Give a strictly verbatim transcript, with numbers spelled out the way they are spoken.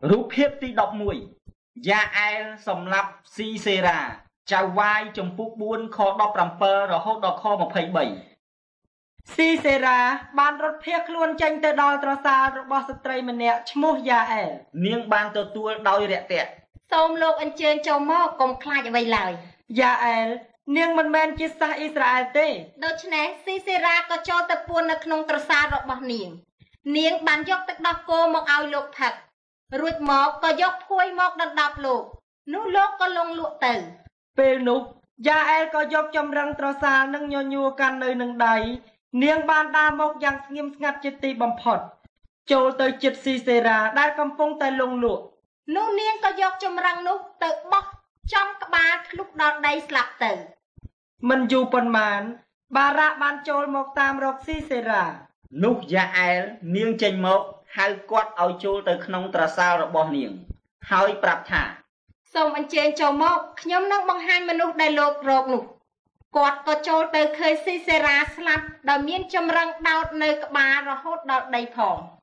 រូបភាពទីដប់មួយយ៉ាអែលសម្រាប់ស៊ីសេរ៉ាចៅវាយចំពុកបួនខដប់ប្រាំbảyរហូតដល់ខម្ភៃបីស៊ីសេរ៉ាបានរត់ភៀសខ្លួនចេញទៅដល់ត្រសាលរបស់ស្ត្រីម្នាក់ឈ្មោះយ៉ាអែលនាងបានទទួលដោយរាក់ទាក់សូមលោកអញ្ជើញចូលមកកុំខ្លាចអ្វីឡើយយ៉ាអែលនាងមិនមែនជាសាសអ៊ីស្រាអែលទេដូច្នេះស៊ីសេរ៉ាក៏ចូលទៅពួននៅក្នុងត្រសាលរបស់នាងនាងបានយកទឹកដោះគោមកឲ្យលោកផឹករួចមកក៏យកភួយមកដណ្ដប់លោកនោះលោកក៏លងលក់ទៅពេលនោះយ៉ាអែលក៏យកចម្រឹងត្រសាលនិងញញួរកាន់នៅនឹងដៃនាងបានដើរមកយ៉ាងស្ងៀមស្ងាត់ជាទីបំផុតចូលទៅជិតស៊ីសេរ៉ាដែលកំពុងតែលងលក់នោះនាងក៏យកចម្រឹងនោះទៅបោះចំក្បាលធ្លុះដល់ដីស្លាប់ទៅមិនយូរប៉ុន្មានបារ៉ាបានចូលមកតាមរកស៊ីសេរ៉ានោះយ៉ាអែលនាងចេញមកហៅគាត់ឲ្យចូលទៅក្នុងត្រសាលរបស់នាងហើយប្រាប់ថាសូមអញ្ជើញចូលមកខ្ញុំនឹងបង្ហាញមនុស្សដែលលោករកនោះគាត់ក៏ចូលទៅឃើញស៊ីសេរ៉ាស្លាប់ដោយមានចម្រឹងដោតនៅក្បាលរហូតដល់ដីផង